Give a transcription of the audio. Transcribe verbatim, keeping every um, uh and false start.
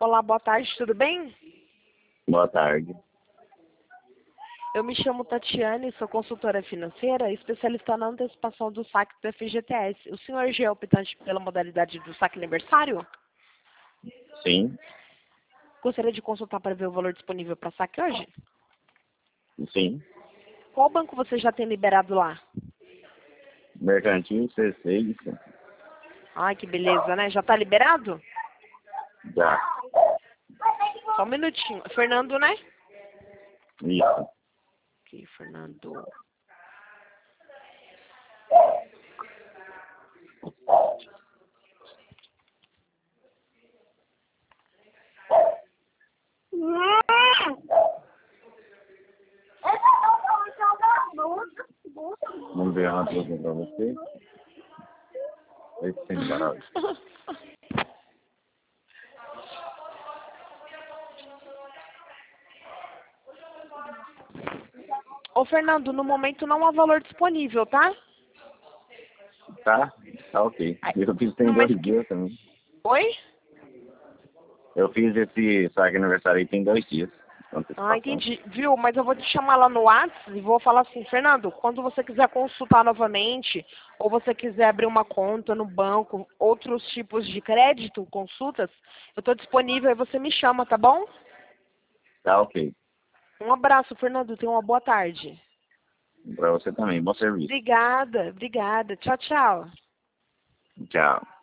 Olá, boa tarde, tudo bem? Boa tarde. Eu me chamo Tatiane, sou consultora financeira, especialista na antecipação do saque do F G T S. O senhor já é optante pela modalidade do saque aniversário? Sim, Gostaria de consultar para ver o valor disponível para saque hoje? sim. Qual banco você já tem liberado lá? Mercantil C seis, Ai, que beleza, né? Já está liberado? já. Só um minutinho. Fernando, né? Isso. Ok, Fernando. Vamos ver uma coisa pra você. Vê se tem barato. Ô, Fernando, no momento não há valor disponível, tá? Tá? Tá ok. Ai, Eu fiz tem no dois mês que... dias também. Oi? Eu fiz esse saque aniversário aí tem dois dias. Ah, Antecipação. entendi. Viu? Mas eu vou te chamar lá no WhatsApp e vou falar assim, Fernando, quando você quiser consultar novamente, ou você quiser abrir uma conta no banco, outros tipos de crédito, consultas, eu estou disponível e você me chama, tá bom? Tá ok. Um abraço, Fernando. Tenha uma boa tarde. Pra você também. Bom serviço. Obrigada, obrigada. Tchau, tchau. Tchau.